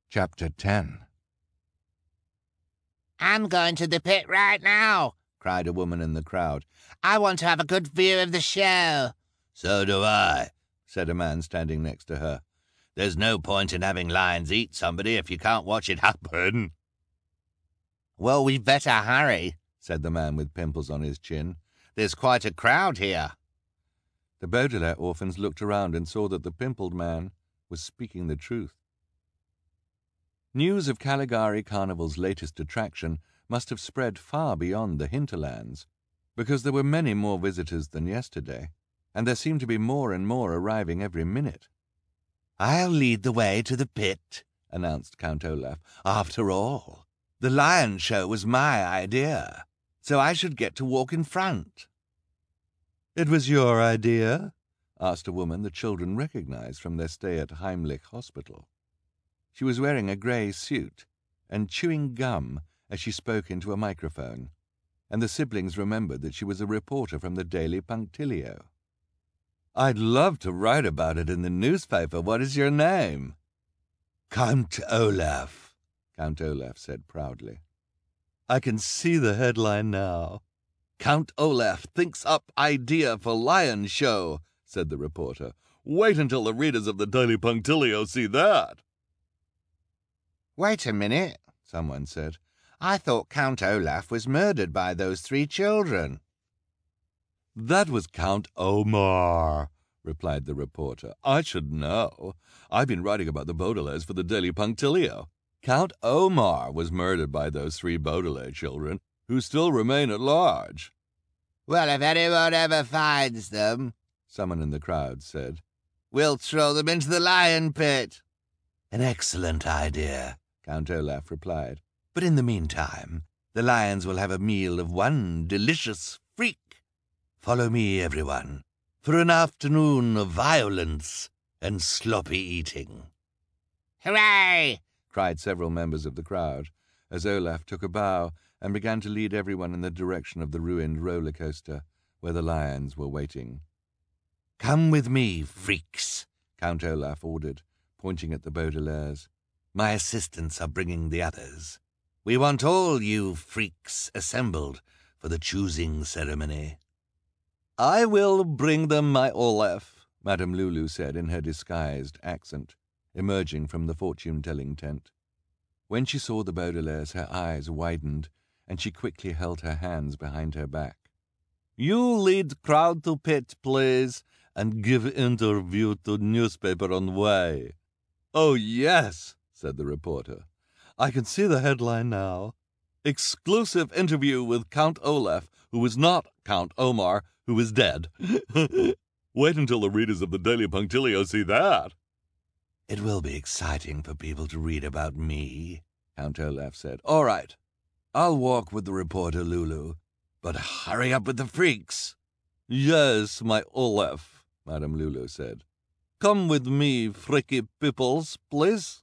Chapter 10. "I'm going to the pit right now," cried a woman in the crowd. "I want to have a good view of the show." "So do I," said a man standing next to her. "There's no point in having lions eat somebody if you can't watch it happen." "Well, we'd better hurry," said the man with pimples on his chin. "There's quite a crowd here." The Baudelaire orphans looked around and saw that the pimpled man was speaking the truth. News of Caligari Carnival's latest attraction must have spread far beyond the hinterlands, because there were many more visitors than yesterday, and there seemed to be more and more arriving every minute. "I'll lead the way to the pit," announced Count Olaf. "After all, the lion show was my idea, so I should get to walk in front." "It was your idea?" asked a woman the children recognized from their stay at Heimlich Hospital. She was wearing a grey suit and chewing gum as she spoke into a microphone, and the siblings remembered that she was a reporter from the Daily Punctilio. "I'd love to write about it in the newspaper. What is your name?" "Count Olaf," Count Olaf said proudly. "I can see the headline now. Count Olaf thinks up idea for lion show," said the reporter. "Wait until the readers of the Daily Punctilio see that." "Wait a minute," someone said. "I thought Count Olaf was murdered by those 3 children." "That was Count Omar," replied the reporter. "I should know. I've been writing about the Baudelaires for the Daily Punctilio. Count Omar was murdered by those 3 Baudelaire children, who still remain at large." "Well, if anyone ever finds them," someone in the crowd said, "we'll throw them into the lion pit." "An excellent idea," Count Olaf replied. "But in the meantime, the lions will have a meal of one delicious freak. Follow me, everyone, for an afternoon of violence and sloppy eating." "Hooray!" cried several members of the crowd, as Olaf took a bow and began to lead everyone in the direction of the ruined roller coaster, where the lions were waiting. "Come with me, freaks," Count Olaf ordered, pointing at the Baudelaires. "My assistants are bringing the others. We want all you freaks assembled for the choosing ceremony." "I will bring them, my Olaf," Madame Lulu said in her disguised accent, emerging from the fortune-telling tent. When she saw the Baudelaires, her eyes widened, and she quickly held her hands behind her back. "You lead crowd to pit, please, and give interview to newspaper on way." "Oh, yes," said the reporter. "I can see the headline now. Exclusive interview with Count Olaf, who is not Count Omar, who is dead." "Wait until the readers of the Daily Punctilio see that." "It will be exciting for people to read about me," Count Olaf said. "All right. I'll walk with the reporter, Lulu. "But hurry up with the freaks." "Yes, my Olaf," Madame Lulu said. "Come with me, freaky peoples, please."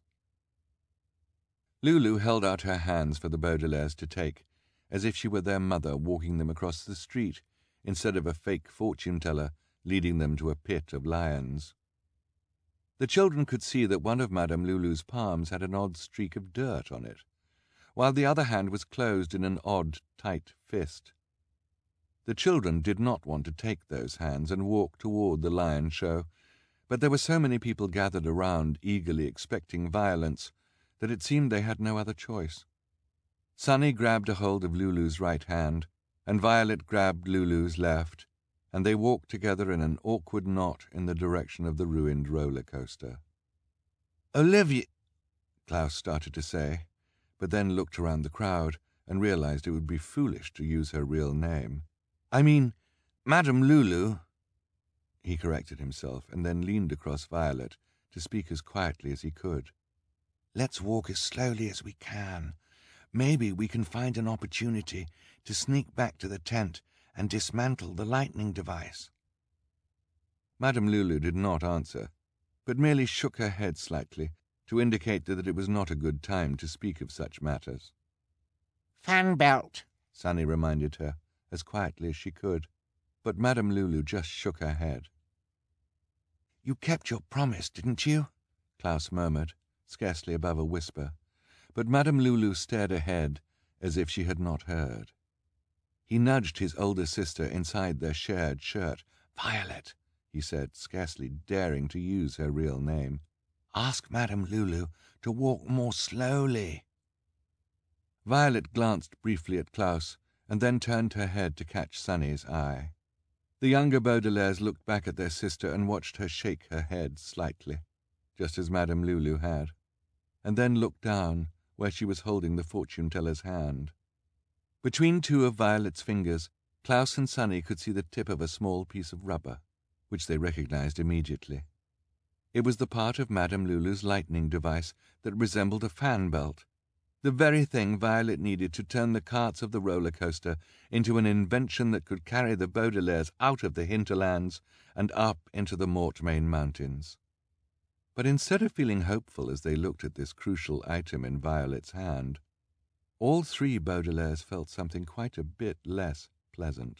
Lulu held out her hands for the Baudelaires to take, as if she were their mother walking them across the street, instead of a fake fortune-teller leading them to a pit of lions. The children could see that one of Madame Lulu's palms had an odd streak of dirt on it, while the other hand was closed in an odd, tight fist. The children did not want to take those hands and walk toward the lion show, but there were so many people gathered around, eagerly expecting violence, that it seemed they had no other choice. Sunny grabbed a hold of Lulu's right hand, and Violet grabbed Lulu's left, and they walked together in an awkward knot in the direction of the ruined roller coaster. "Olivia," Klaus started to say, but then looked around the crowd and realized it would be foolish to use her real name. "I mean, Madame Lulu." He corrected himself and then leaned across Violet to speak as quietly as he could. "Let's walk as slowly as we can. Maybe we can find an opportunity to sneak back to the tent and dismantle the lightning device." Madame Lulu did not answer, but merely shook her head slightly to indicate that it was not a good time to speak of such matters. "Fan belt," Sunny reminded her, as quietly as she could, but Madame Lulu just shook her head. "You kept your promise, didn't you?" Klaus murmured, scarcely above a whisper, but Madame Lulu stared ahead as if she had not heard. He nudged his older sister inside their shared shirt. "Violet," he said, scarcely daring to use her real name, "ask Madame Lulu to walk more slowly." Violet glanced briefly at Klaus and then turned her head to catch Sonny's eye. The younger Baudelaires looked back at their sister and watched her shake her head slightly, just as Madame Lulu had, and then looked down where she was holding the fortune-teller's hand. Between two of Violet's fingers, Klaus and Sonny could see the tip of a small piece of rubber, which they recognized immediately. It was the part of Madame Lulu's lightning device that resembled a fan belt, the very thing Violet needed to turn the carts of the roller coaster into an invention that could carry the Baudelaires out of the hinterlands and up into the Mortmain Mountains. But instead of feeling hopeful as they looked at this crucial item in Violet's hand, all three Baudelaires felt something quite a bit less pleasant.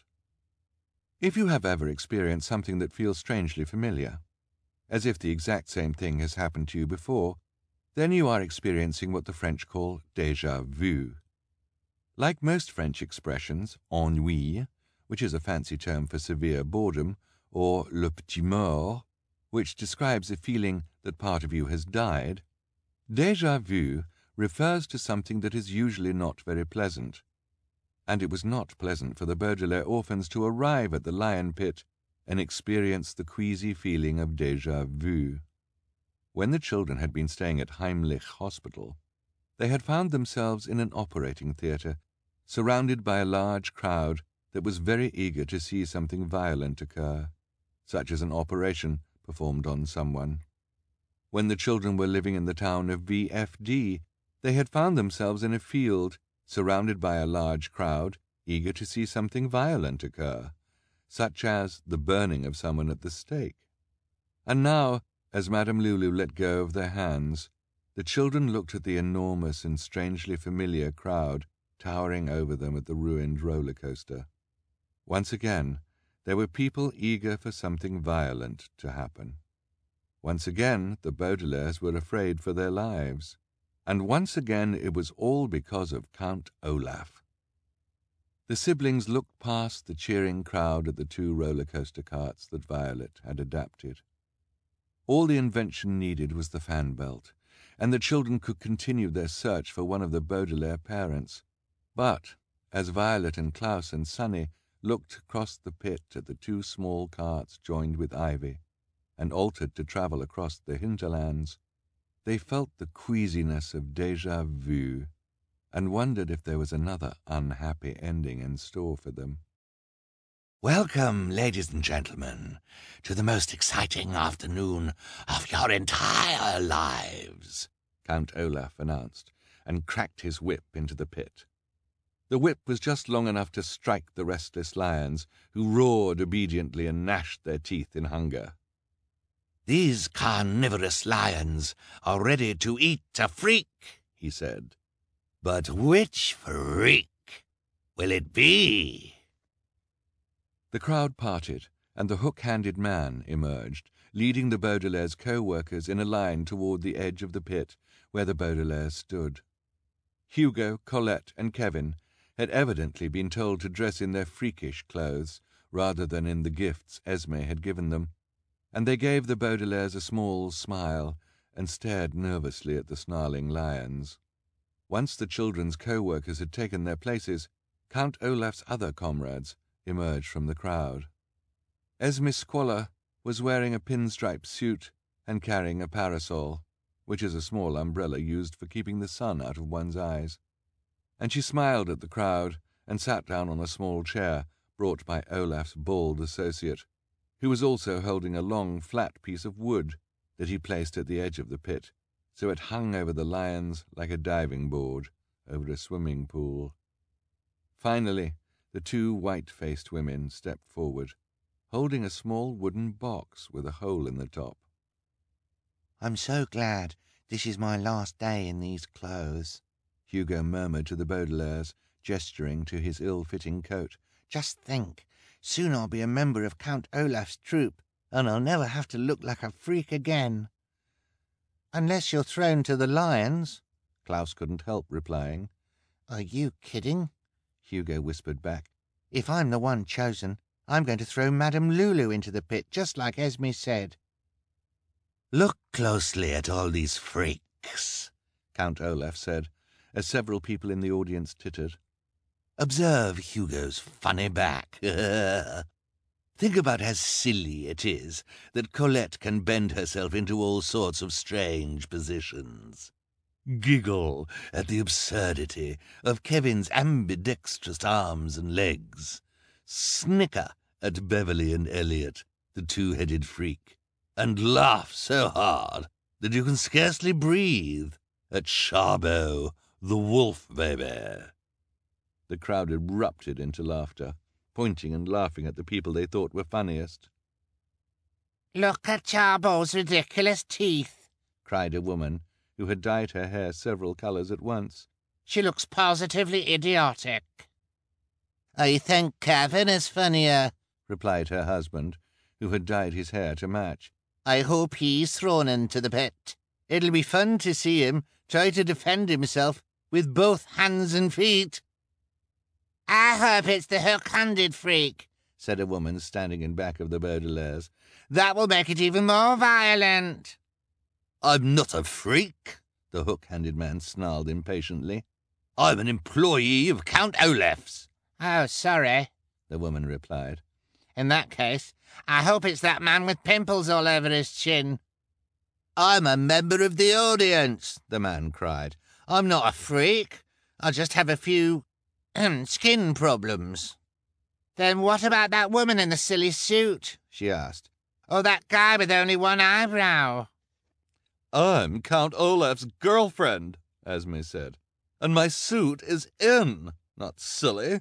If you have ever experienced something that feels strangely familiar, as if the exact same thing has happened to you before, then you are experiencing what the French call déjà vu. Like most French expressions, ennui, which is a fancy term for severe boredom, or le petit mort, which describes a feeling that part of you has died, déjà vu refers to something that is usually not very pleasant. And it was not pleasant for the Baudelaire orphans to arrive at the lion pit and experience the queasy feeling of déjà vu. When the children had been staying at Heimlich Hospital, they had found themselves in an operating theatre, surrounded by a large crowd that was very eager to see something violent occur, such as an operation performed on someone. When the children were living in the town of VFD, they had found themselves in a field, surrounded by a large crowd, eager to see something violent occur, such as the burning of someone at the stake. And now, as Madame Lulu let go of their hands, the children looked at the enormous and strangely familiar crowd towering over them at the ruined roller coaster. Once again, there were people eager for something violent to happen. Once again, the Baudelaires were afraid for their lives. And once again it was all because of Count Olaf. The siblings looked past the cheering crowd at the two roller coaster carts that Violet had adapted. All the invention needed was the fan belt, and the children could continue their search for one of the Baudelaire parents. But as Violet and Klaus and Sonny looked across the pit at the two small carts joined with ivy, and altered to travel across the hinterlands, they felt the queasiness of déjà vu, and wondered if there was another unhappy ending in store for them. "Welcome, ladies and gentlemen, to the most exciting afternoon of your entire lives," Count Olaf announced, and cracked his whip into the pit. The whip was just long enough to strike the restless lions, who roared obediently and gnashed their teeth in hunger. "These carnivorous lions are ready to eat a freak," he said. "But which freak will it be?" The crowd parted, and the hook-handed man emerged, leading the Baudelaire's co-workers in a line toward the edge of the pit where the Baudelaires stood. Hugo, Colette, and Kevin had evidently been told to dress in their freakish clothes rather than in the gifts Esme had given them, and they gave the Baudelaires a small smile and stared nervously at the snarling lions. Once the children's co-workers had taken their places, Count Olaf's other comrades emerged from the crowd. Esme Squalor was wearing a pinstripe suit and carrying a parasol, which is a small umbrella used for keeping the sun out of one's eyes, and she smiled at the crowd and sat down on a small chair brought by Olaf's bald associate, who was also holding a long, flat piece of wood that he placed at the edge of the pit, so it hung over the lions like a diving board over a swimming pool. Finally, the two white-faced women stepped forward, holding a small wooden box with a hole in the top. "I'm so glad this is my last day in these clothes," Hugo murmured to the Baudelaires, gesturing to his ill-fitting coat. "Just think, soon I'll be a member of Count Olaf's troupe, and I'll never have to look like a freak again." Unless you're thrown to the lions. Klaus couldn't help replying. Are you kidding? Hugo whispered back. If I'm the one chosen, I'm going to throw Madame Lulu into the pit, just like Esme said. Look closely at all these freaks, Count Olaf said, as several people in the audience tittered. Observe Hugo's funny back. Think about how silly it is that Colette can bend herself into all sorts of strange positions. Giggle at the absurdity of Kevin's ambidextrous arms and legs. Snicker at Beverly and Elliot, the two-headed freak, and laugh so hard that you can scarcely breathe at Charbot, the wolf baby. The crowd erupted into laughter, pointing and laughing at the people they thought were funniest. Look at Charbot's ridiculous teeth, cried a woman who had dyed her hair several colours at once. She looks positively idiotic. I think Kevin is funnier, replied her husband, who had dyed his hair to match. I hope he's thrown into the pit. It'll be fun to see him try to defend himself with both hands and feet. I hope it's the hook-handed freak, said a woman standing in back of the Baudelaires. That will make it even more violent. I'm not a freak, the hook-handed man snarled impatiently. I'm an employee of Count Olaf's. Oh, sorry, the woman replied. In that case, I hope it's that man with pimples all over his chin. I'm a member of the audience, the man cried. I'm not a freak. I just have a few skin problems. Then what about that woman in the silly suit? She asked. Or that guy with only one eyebrow? I'm Count Olaf's girlfriend, Esme said, and my suit is in, not silly.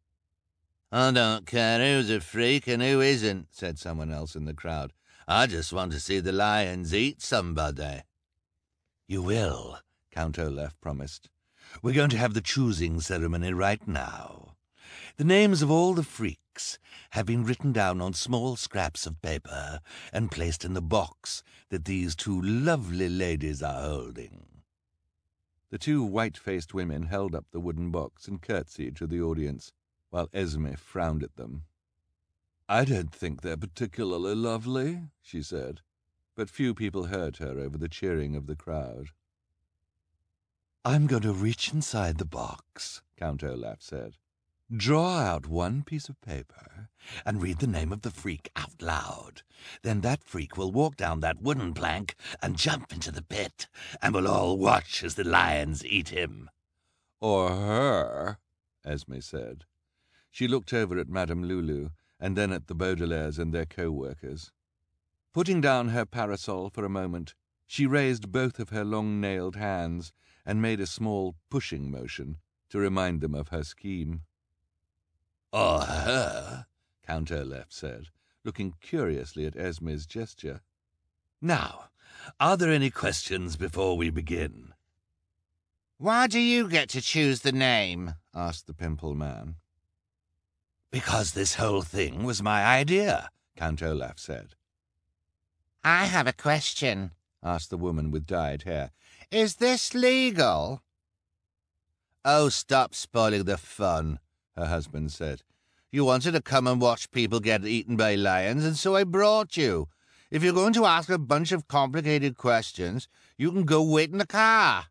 I don't care who's a freak and who isn't, said someone else in the crowd. I just want to see the lions eat somebody. You will, Count Olaf promised. We're going to have the choosing ceremony right now. The names of all the freaks have been written down on small scraps of paper and placed in the box that these two lovely ladies are holding. The two white-faced women held up the wooden box and curtsied to the audience, while Esme frowned at them. I don't think they're particularly lovely, she said, but few people heard her over the cheering of the crowd. I'm going to reach inside the box, Count Olaf said. Draw out one piece of paper and read the name of the freak out loud. Then that freak will walk down that wooden plank and jump into the pit, and we'll all watch as the lions eat him. Or her, Esme said. She looked over at Madame Lulu and then at the Baudelaires and their co-workers. Putting down her parasol for a moment, she raised both of her long-nailed hands and made a small pushing motion to remind them of her scheme. Or her, Count Olaf said, looking curiously at Esme's gesture. Now, are there any questions before we begin? Why do you get to choose the name? Asked the pimple man. Because this whole thing was my idea, Count Olaf said. I have a question, asked the woman with dyed hair. Is this legal? Oh, stop spoiling the fun, her husband said. You wanted to come and watch people get eaten by lions, and so I brought you. If you're going to ask a bunch of complicated questions, you can go wait in the car.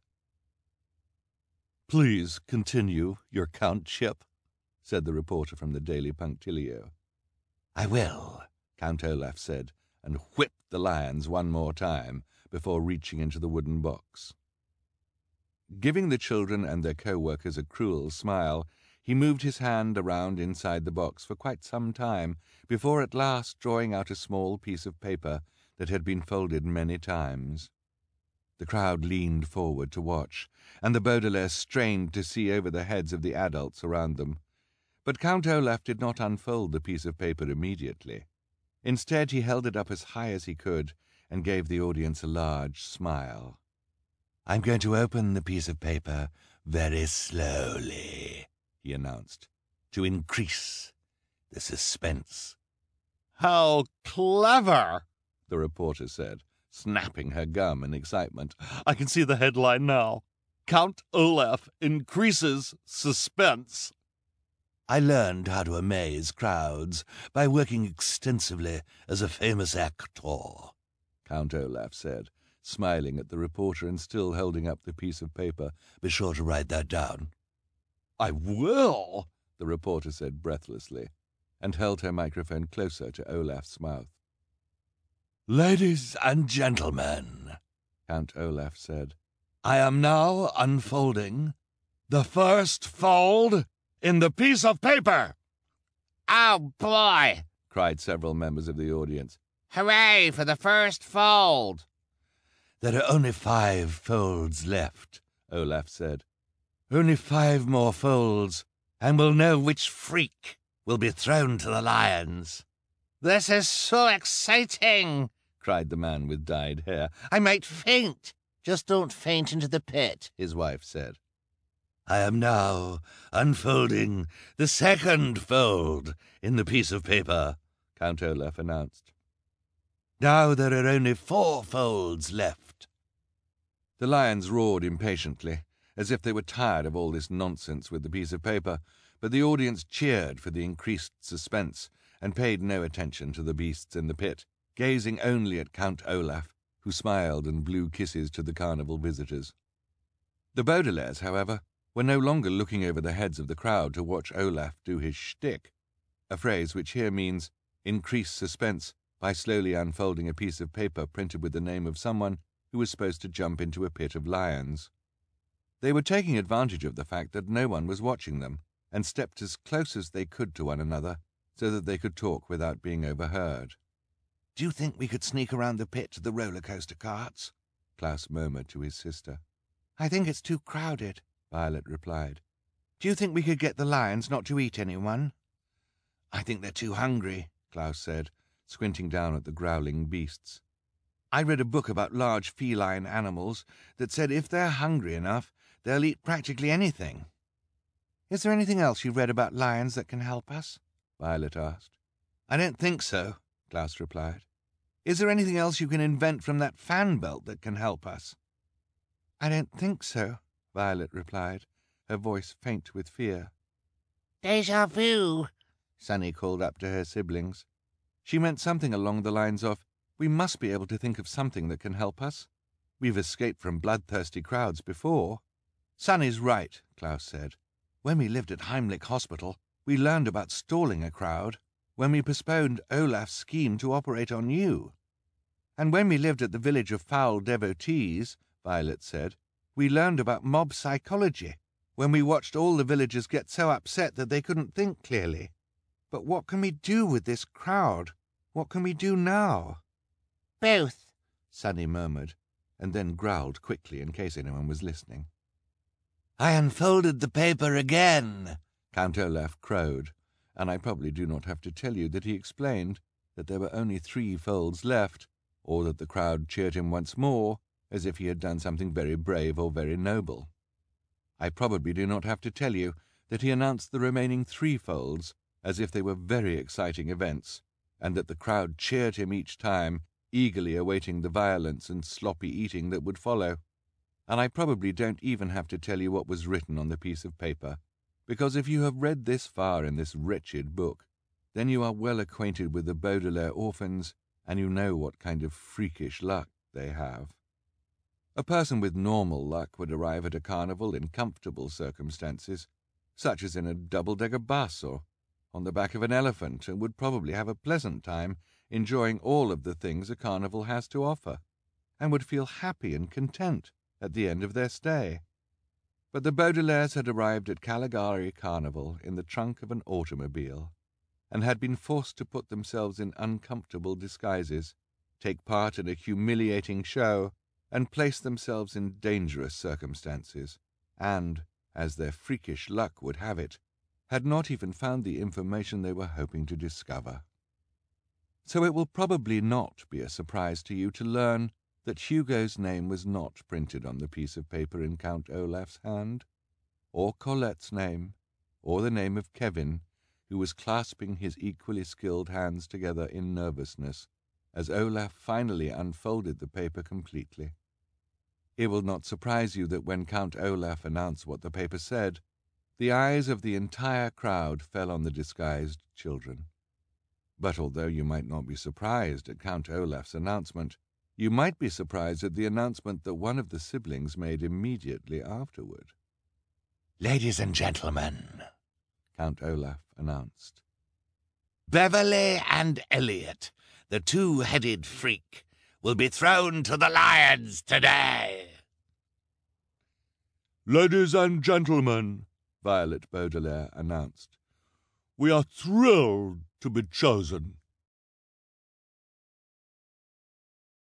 Please continue your countship, said the reporter from the Daily Punctilio. I will, Count Olaf said, and whipped the lions one more time before reaching into the wooden box. Giving the children and their co-workers a cruel smile, he moved his hand around inside the box for quite some time before at last drawing out a small piece of paper that had been folded many times. The crowd leaned forward to watch, and the Baudelaires strained to see over the heads of the adults around them. But Count Olaf did not unfold the piece of paper immediately. Instead, he held it up as high as he could and gave the audience a large smile. I'm going to open the piece of paper very slowly, he announced, to increase the suspense. How clever, the reporter said, snapping her gum in excitement. "I can see the headline now. Count Olaf increases suspense." I learned how to amaze crowds by working extensively as a famous actor, Count Olaf said, smiling at the reporter and still holding up the piece of paper. "Be sure to write that down." "I will," the reporter said breathlessly, and held her microphone closer to Olaf's mouth. "Ladies and gentlemen," Count Olaf said, "I am now unfolding the first fold in the piece of paper." "Oh, boy!" cried several members of the audience. "Hooray for the first fold!" "There are only 5 folds left," Olaf said. "Only 5 more folds, and we'll know which freak will be thrown to the lions." "This is so exciting!" cried the man with dyed hair. "I might faint." "Just don't faint into the pit," his wife said. "I am now unfolding the second fold in the piece of paper," Count Olaf announced. "Now there are only 4 folds left." The lions roared impatiently, as if they were tired of all this nonsense with the piece of paper, but the audience cheered for the increased suspense and paid no attention to the beasts in the pit, gazing only at Count Olaf, who smiled and blew kisses to the carnival visitors. The Baudelaires, however, were no longer looking over the heads of the crowd to watch Olaf do his shtick, a phrase which here means increase suspense by slowly unfolding a piece of paper printed with the name of someone who was supposed to jump into a pit of lions. They were taking advantage of the fact that no one was watching them, and stepped as close as they could to one another so that they could talk without being overheard. "Do you think we could sneak around the pit to the roller-coaster carts?" Klaus murmured to his sister. "I think it's too crowded," Violet replied. "Do you think we could get the lions not to eat anyone?" "I think they're too hungry," Klaus said, squinting down at the growling beasts. "I read a book about large feline animals that said if they're hungry enough, they'll eat practically anything." "Is there anything else you've read about lions that can help us?" Violet asked. "I don't think so," Klaus replied. "Is there anything else you can invent from that fan belt that can help us?" "I don't think so," Violet replied, her voice faint with fear. "Déjà vu," Sunny called up to her siblings. She meant something along the lines of, "We must be able to think of something that can help us. We've escaped from bloodthirsty crowds before." "Sunny's right," Klaus said. "When we lived at Heimlich Hospital, we learned about stalling a crowd when we postponed Olaf's scheme to operate on you. And when we lived at the village of foul devotees," Violet said, "we learned about mob psychology when we watched all the villagers get so upset that they couldn't think clearly. But what can we do with this crowd? What can we do now?" "Both," Sunny murmured, and then growled quickly in case anyone was listening. "I unfolded the paper again," Count Olaf crowed, and I probably do not have to tell you that he explained that there were only 3 folds left, or that the crowd cheered him once more, as if he had done something very brave or very noble. I probably do not have to tell you that he announced the remaining 3 folds as if they were very exciting events, and that the crowd cheered him each time, eagerly awaiting the violence and sloppy eating that would follow. And I probably don't even have to tell you what was written on the piece of paper, because if you have read this far in this wretched book, then you are well acquainted with the Baudelaire orphans, and you know what kind of freakish luck they have. A person with normal luck would arrive at a carnival in comfortable circumstances, such as in a double-decker bus or on the back of an elephant, and would probably have a pleasant time enjoying all of the things a carnival has to offer, and would feel happy and content at the end of their stay. But the Baudelaires had arrived at Caligari Carnival in the trunk of an automobile, and had been forced to put themselves in uncomfortable disguises, take part in a humiliating show, and place themselves in dangerous circumstances, and, as their freakish luck would have it, had not even found the information they were hoping to discover. So it will probably not be a surprise to you to learn that Hugo's name was not printed on the piece of paper in Count Olaf's hand, or Colette's name, or the name of Kevin, who was clasping his equally skilled hands together in nervousness, as Olaf finally unfolded the paper completely. It will not surprise you that when Count Olaf announced what the paper said, the eyes of the entire crowd fell on the disguised children. But although you might not be surprised at Count Olaf's announcement, you might be surprised at the announcement that one of the siblings made immediately afterward. "Ladies and gentlemen," Count Olaf announced, "Beverly and Elliot, the two-headed freak, will be thrown to the lions today." "Ladies and gentlemen," Violet Baudelaire announced, "we are thrilled to be chosen.